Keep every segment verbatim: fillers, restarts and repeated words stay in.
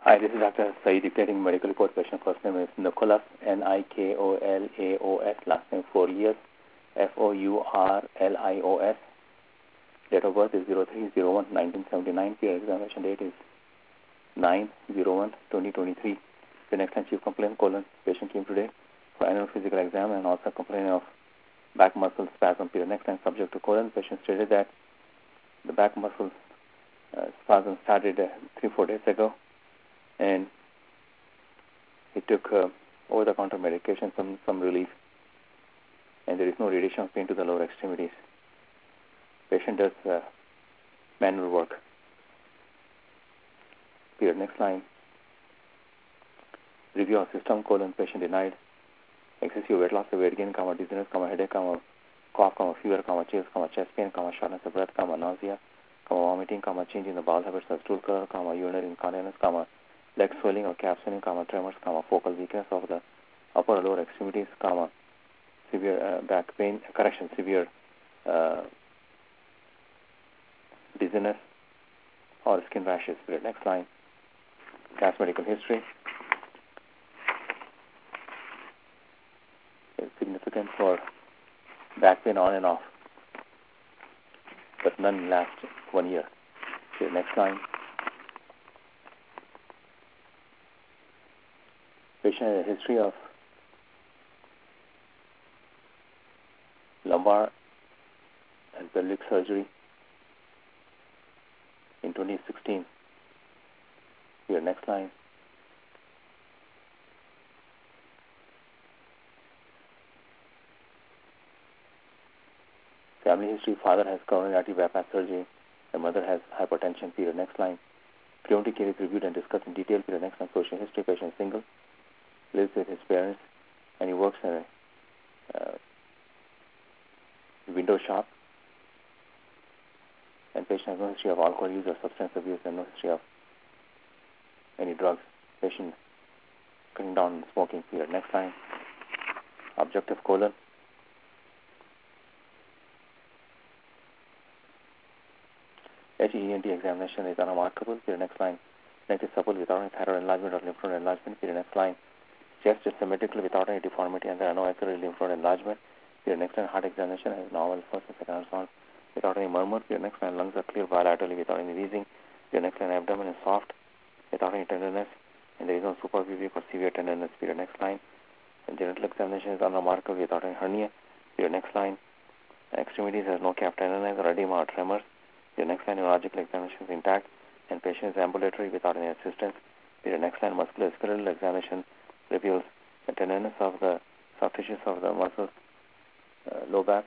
Hi, this is Doctor Saeed dictating medical report. Patient first name is Nicholas, N I K O L A O S, last name four years, F O U R L I O S. Date of birth is zero three zero one nineteen seventy-nine. Period examination date is nine zero one twenty twenty-three. The next time chief complaint colon. Patient came today for annual physical exam and also complaining of back muscle spasm. Period. Next time subject to colon. Patient stated that the back muscle uh, spasm started uh, three, four days ago, and he took uh, over-the-counter medication, some, some relief, and there is no radiation of pain to the lower extremities. Patient does uh, manual work. Period. Next line. Review of system, colon, patient denied. Excessive weight loss, weight gain, comma, dizziness, comma, headache, comma, cough, comma, fever, comma, chills, comma, chest pain, comma, shortness of breath, comma, nausea, comma, vomiting, comma, change in the bowel habits of stool color, comma, urinary incontinence, comma, leg swelling or calf swelling, comma, tremors, comma, focal weakness of the upper or lower extremities, comma, severe uh, back pain, correction, severe uh, dizziness or skin rashes. Period. Next line. Past medical history. It's significant for back pain on and off, but none last one year. Okay, next line. Patient has a history of lumbar and pelvic surgery in twenty sixteen. Here, next line. Family history: father has coronary artery bypass surgery, and mother has hypertension. Period. Next line. Preoperative care is reviewed and discussed in detail. Period. Next line. Social history: patient is single, lives with his parents, and he works in a uh, window shop. And patient has no history of alcohol use or substance abuse, and no history of any drugs. Patient cutting down on smoking. Period. Next line. Objective colon. H E N T examination is unremarkable. Period. Next line. Neck is supple without any thyroid enlargement or lymph node enlargement. Period. Next line. Chest is symmetrical without any deformity, and there are no axillary lymph node enlargement. Period. Next line. Heart examination has normal first and second sound without any murmur. Period. Next line. Lungs are clear bilaterally without any wheezing. Period. Next line. Abdomen is soft without any tenderness, and there is no suprapubic or severe tenderness. Period. Next line. And genital examination is unremarkable without any hernia. Period. Next line. Extremities has no calf tenderness or edema or tremors. The next line, neurological examination is intact, and patient is ambulatory without any assistance. The next line, musculoskeletal examination reveals the tenderness of the soft tissues of the muscles, uh, low back.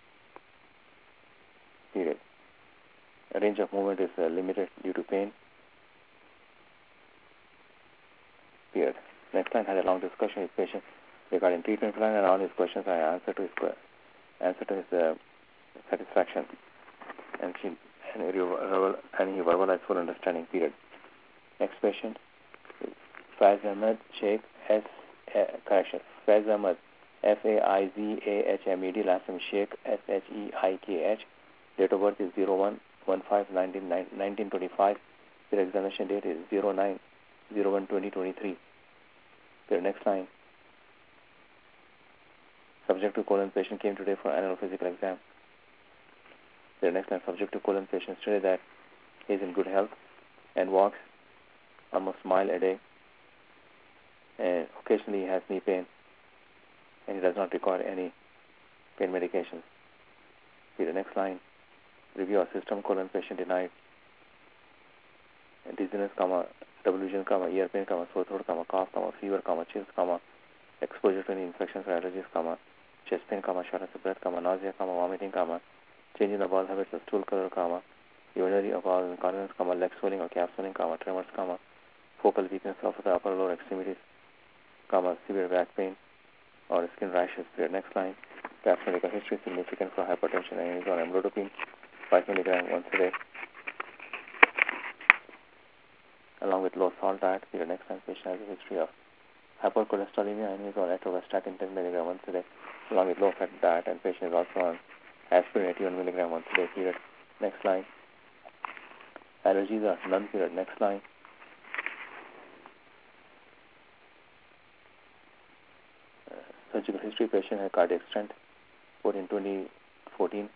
Period. A range of movement is uh, limited due to pain. Period. Next line has a long discussion with patient regarding treatment plan, and all his questions are answered to his answer to his uh, satisfaction, and she. And he, and he verbalized full understanding. Period. Next patient is Faiz Ahmed Sheikh, S, uh, correction, Faiz Ahmed, F A I Z A H M E D, last name Sheikh, S H E I K H. Date of birth is zero one one five nineteen twenty-five. The examination date is zero nine zero one twenty twenty-three. The next line. Subject to colon. Patient came today for annual physical exam. The next line, subject to colon, patient stated that he is in good health and walks almost a mile a day, and occasionally he has knee pain, and he does not require any pain medications. See the next line, review of system, colon, patient denied, and dizziness, comma, double vision, comma, ear pain, comma, sore throat, comma, cough, comma, fever, comma, chills, comma, exposure to any infections or allergies, comma, chest pain, comma, shortness of breath, comma, nausea, comma, vomiting, comma, change in the bowel habits of stool color, comma, urinary or bowel incontinence, comma, leg swelling or calf swelling, comma, tremors, comma, focal weakness of the upper or lower extremities, comma, severe back pain or skin rashes. Period. Next line. Past medical history significant for hypertension and is on amlodipine, five milligrams once a day, along with low salt diet. Period. Next line. Patient has a history of hypercholesterolemia and is on atorvastatin ten milligrams once a day, along with low fat diet, and patient is also on aspirin eighty-one milligrams once a day. Period. Next line. Allergies are none. Period. Next line. Surgical history: patient had cardiac stent put in twenty fourteen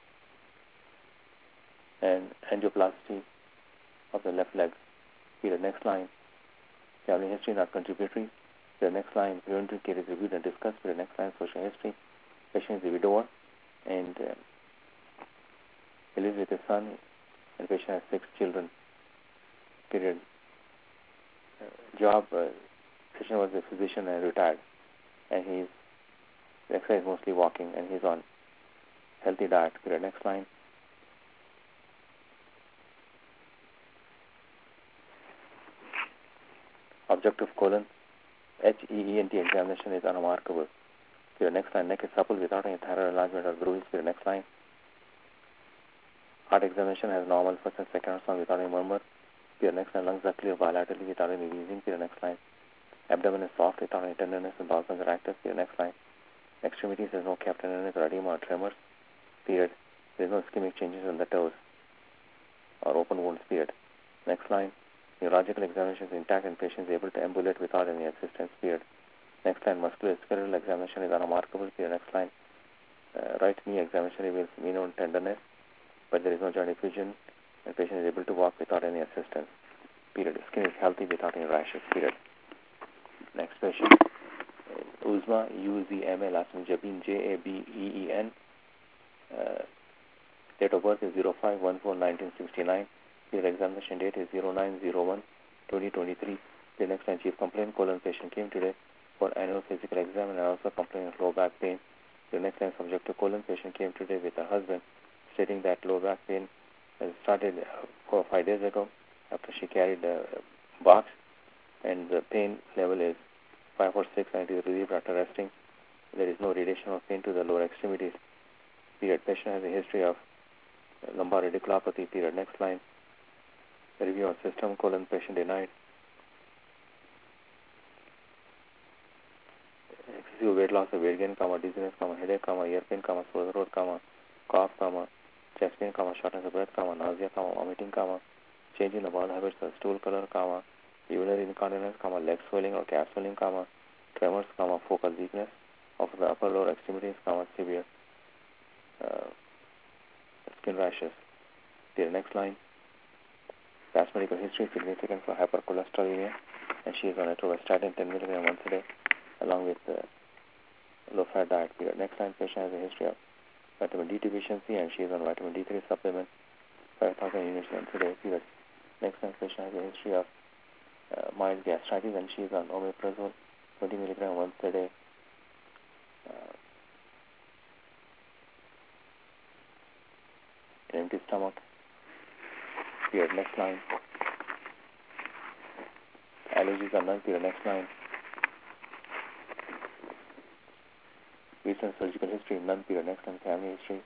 and angioplasty of the left leg. Period. Next line. Family history not contributory. Period. Next line. Preventive care is reviewed and discussed. Period. Next line. Social history. Patient is a widower and uh, he lives with his son and patient has six children. Period. Uh, job. Uh, patient was a physician and retired, and he's exercise mostly walking, and he's on healthy diet. Period. Next line. Objective colon. H E E N T examination is unremarkable. Period. Next line. Neck is supple without any thyroid enlargement or bruise. Period. Next line. Heart examination has normal first and second ultrasound without any murmur. Period. Next line. Lungs are clear bilaterally without any wheezing. Period. Next line. Abdomen is soft without any tenderness and bowel are active. Period. Next line. Extremities has no calf tenderness or edema or tremors. Period. There is no ischemic changes in the toes or open wounds. Period. Next line. Neurological examination is intact and patient is able to ambulate without any assistance. Period. Next line. Musculoskeletal examination is unremarkable. Period. Next line. Uh, right knee examination reveals minimum tenderness, but there is no joint effusion and patient is able to walk without any assistance. Period. Skin is healthy without any rashes. Period. Next patient. Uh, Uzma, U Z M A, last name Jabin, J A B E E N. Uh, date of birth is zero five one four nineteen sixty-nine. Period. Examination date is zero nine zero one twenty twenty-three. The next line. Chief complaint: colon patient came today for annual physical exam and also complained of low back pain. The next line. Subject to colon patient came today with her husband, stating that low back pain has started uh, four or five days ago after she carried a box, and the pain level is five or six and it is relieved after resting. There is no radiation or pain to the lower extremities. Period. Patient has a history of lumbar radiculopathy. Period. Next line. Review of system: colon patient denied excessive weight loss or weight gain, comma, dizziness, comma, headache, comma, ear pain, comma, sore throat, comma, cough, comma, chest pain, comma, shortness of breath, comma, nausea, comma, vomiting, comma, change in the bowel habits or stool color, comma, urinary incontinence, comma, leg swelling or calf swelling, comma, tremors, comma, focal weakness of the upper lower extremities, comma, severe uh, skin rashes. The next line. Past medical history significant for hypercholesterolemia, and she is on atorvastatin ten milligrams once a day, along with uh, low-fat diet. Period. Next line. Patient has a history of vitamin D deficiency, and she is on vitamin D three supplement, five thousand units once a day. Period. Next line. Patient has a history of uh, mild gastritis, and she is on omeprazole twenty milligrams once a day. Uh, an empty stomach. Period. Next line. Allergies are none. Period. Next line. Recent surgical history, none. Period. Next line. Family history.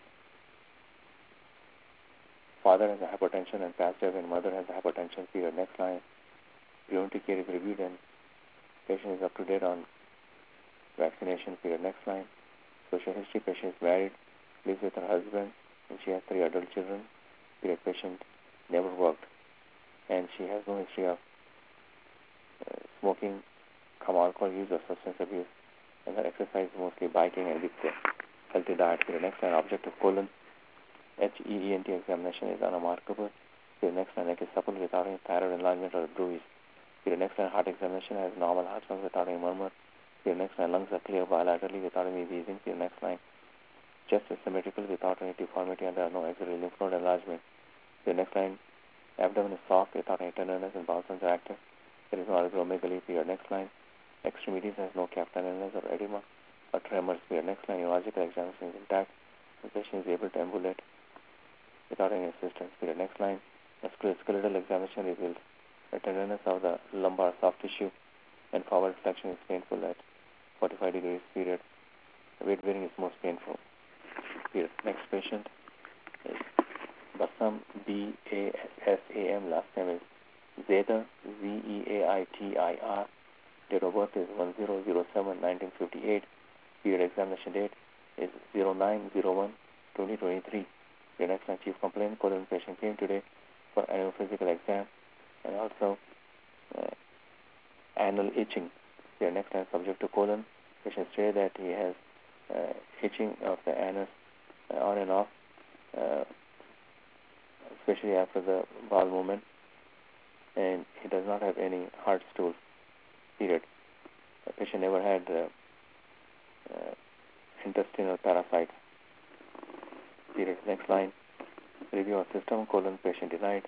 Father has a hypertension and past death, and mother has a hypertension. Period. Next line. Preventive care is reviewed and patient is up to date on vaccination. Period. Next line. Social history. Patient is married, lives with her husband, and she has three adult children. Period. Patient never worked, and she has no history of uh, smoking, come alcohol use, or substance abuse, and her exercise is mostly biking and with a healthy diet. The next line. Objective colon H E E N T examination is unremarkable. The next line. Neck is supple without any thyroid enlargement or bruise. The next line. Heart examination has normal heart sounds without any murmur. The next line. Lungs are clear bilaterally without any wheezing. The next line. Chest is symmetrical without any deformity, and there are no axillary lymph node enlargement. The next line. Abdomen is soft without any tenderness and bowel sounds are active. There is no arthromegaly. Period. Next line. Extremities has no calf tenderness or edema or tremors. Period. Next line. Neurological examination is intact. The patient is able to ambulate without any assistance. Period. Next line. Musculoskeletal examination reveals the tenderness of the lumbar soft tissue and forward flexion is painful at forty-five degrees. Period. Weight bearing is most painful. Period. Next patient is Bassam, B A S A M, last name is Zaitar, Z E A I T I R. Date of birth is one zero zero seven nineteen fifty-eight. Period. Examination date is zero nine zero one twenty twenty-three. The next line. Chief complaint: colon patient came today for annual physical exam and also uh, anal itching. The next line. Subject to colon Patient stated that he has uh, itching of the anus uh, on and off, uh, especially after the bowel movement, and he does not have any hard stool, period. The patient never had uh, uh, intestinal parasites, period. Next line, review of system, colon, patient denied.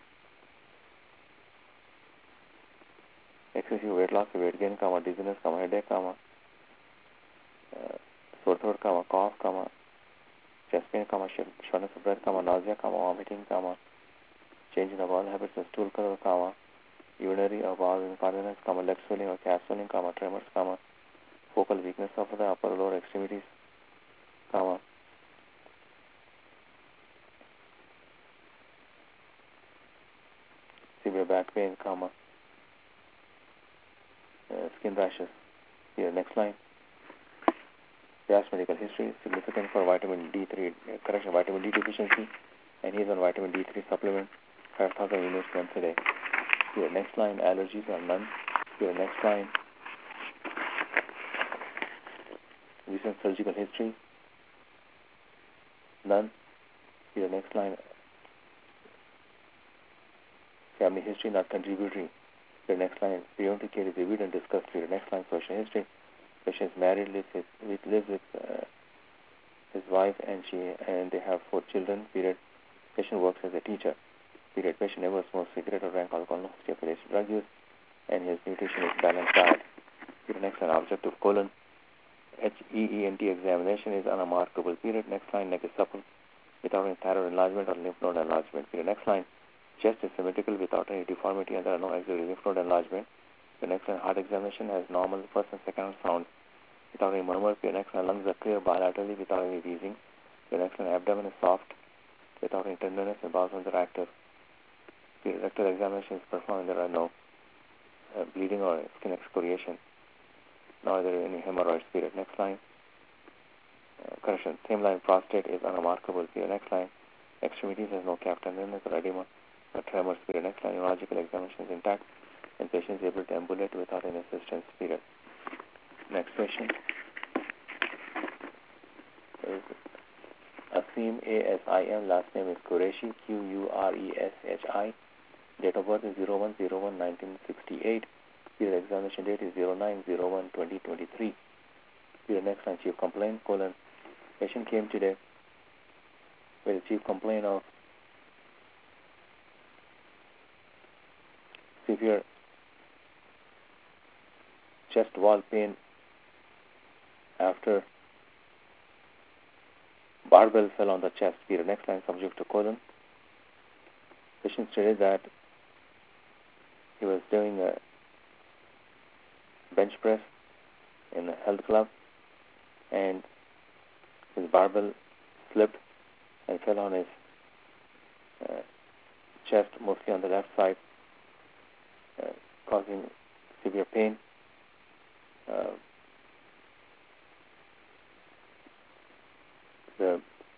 Excessive weight loss, weight gain, comma, dizziness, comma, headache, comma, uh, sore throat, comma, cough, comma, chest pain, comma, shortness of breath, comma, nausea, comma, vomiting, comma, change in the bowel habits and stool color, comma, urinary or bowel incontinence, comma, leg swelling or calf swelling, comma, tremors, comma, focal weakness of the upper or lower extremities, comma, severe back pain, comma, uh, skin rashes. Here, next line. Past medical history, significant for vitamin D three, uh, correction, vitamin D deficiency, and he is on vitamin D three supplement, five thousand units once a day. Here, next line, allergies are none. Here, next line, recent surgical history, none. Here, next line, family history not contributory. Here, next line, periodic care is reviewed and discussed. Here, next line, social history. Patient is married, lives with, with, lives with uh, his wife, and she and they have four children, period. Patient works as a teacher, period. Patient never smokes cigarette or drank alcohol, no history of illicit drug use, and his nutrition is balanced diet. Period. Next line, objective colon. H E E N T examination is unremarkable, period. Next line, neck is supple without any thyroid enlargement or lymph node enlargement, period. Next line, chest is symmetrical without any deformity and there are no axillary lymph node enlargement. The next line, heart examination has normal first and second sound without any murmur. The next line, lungs are clear bilaterally without any wheezing. The next line, abdomen is soft without any tenderness and bowels are active. The rectal examination is performed and there are no uh, bleeding or skin excoriation. Nor are there any hemorrhoids, period. Next line, uh, correction, same line, prostate is unremarkable, period. Next line, extremities has no calf tenderness or edema or tremors, period. Next line, neurological examination is intact and patient is able to ambulate without any assistance, period. Next question is Asim, A S I M, last name is Qureshi, Q U R E S H I, date of birth is zero one zero one nineteen sixty-eight, period examination date is zero nine zero one twenty twenty-three, period. Next line, chief complaint, colon, patient came today with a chief complaint of severe chest wall pain after barbell fell on the chest, period. Next line, subject to colon. Patient stated that he was doing a bench press in a health club and his barbell slipped and fell on his uh, chest, mostly on the left side, uh, causing severe pain. Uh, the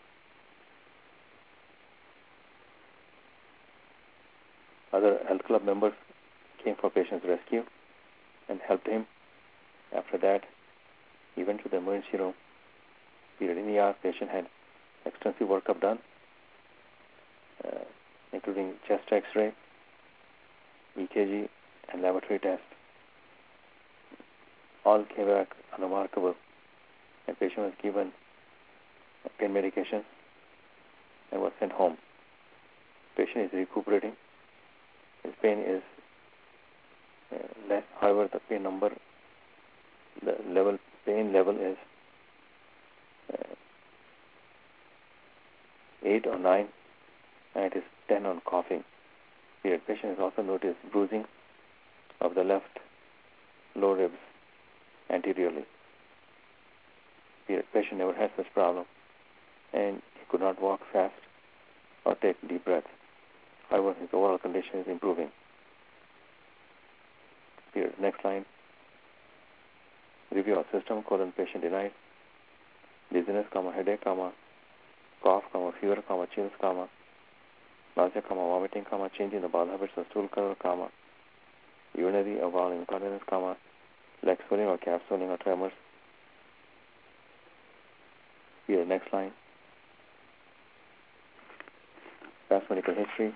other health club members came for patient's rescue and helped him. After that, he went to the emergency room. Period. In the E R, patient had extensive workup done, uh, including chest X-ray, E K G, and laboratory tests. All came back unremarkable. The patient was given pain medication and was sent home. Patient is recuperating. His pain is uh, less. However, the pain number, the level, pain level is uh, eight or nine, and it is ten on coughing. The patient has also noticed bruising of the left lower ribs anteriorly. The patient never had such problem, and he could not walk fast or take deep breaths. However, his overall condition is improving. Here, next line. Review of system, colon, patient denied. Dizziness, comma, headache, comma, cough, comma, fever, comma, chills, comma, nausea, comma, vomiting, comma, change in the bowel habits of stool color, comma, urinary or bowel incontinence, comma, leg swelling or calf swelling or tremors, Here, next line. Past medical history.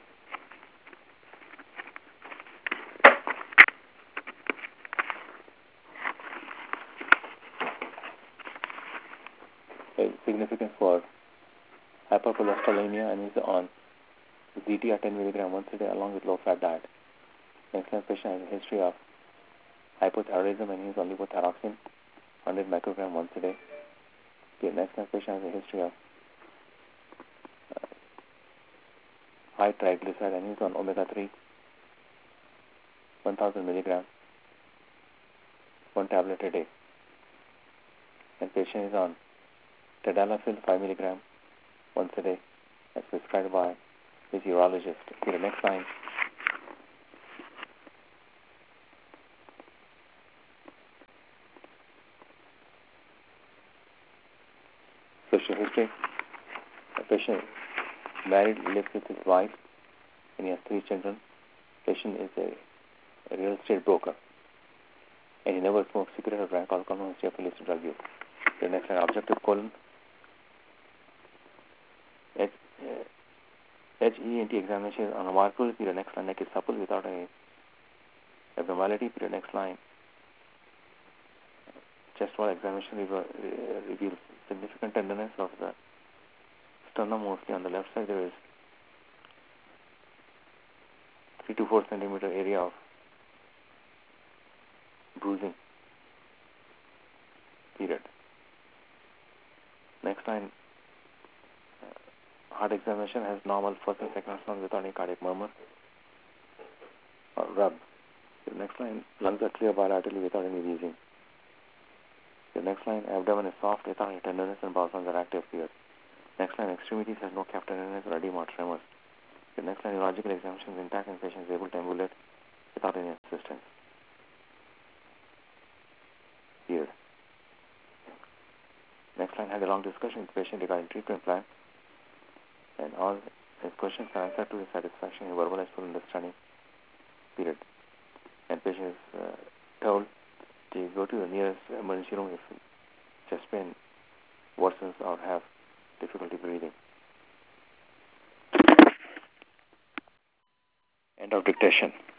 A significance for hypercholesterolemia and is on Z T R ten milligram once a day along with low-fat diet. Next line, patient has a history of hypothyroidism and he is on levothyroxine, one hundred microgram once a day. Here, next line, patient has a history of uh, high triglyceride and he is on omega three, one thousand milligram, one tablet a day. And patient is on tadalafil, five milligram once a day, as prescribed by his urologist. Here, next line. Social history. A patient married, lives with his wife, and he has three children. Patient is a, a real estate broker, and he never smoked cigarette or drank alcohol, no history of illicit drug use. The next line, objective colon. H, uh, H E N T examination on a marker. Period. Next line, neck is supple without any abnormality. Period. Next line, chest wall examination re- reveals significant tenderness of the sternum, mostly on the left side. There is three to four centimeter area of bruising. Period. Next line, uh, heart examination has normal first and second sound without any cardiac murmur or rub. The next line, lungs are clear bilaterally without any wheezing. The next line, abdomen is soft without any tenderness and bowel sounds are active. Period. Next line, extremities has no calf tenderness or edema or tremors. The next line, neurological examination is intact and patient is able to ambulate without any assistance. Here. Next line, had a long discussion with the patient regarding treatment plan, and all his questions are answered to his satisfaction. He verbalized full understanding. Period. And patient is uh, told to go to the nearest emergency room if chest pain worsens or have difficulty breathing. End of dictation.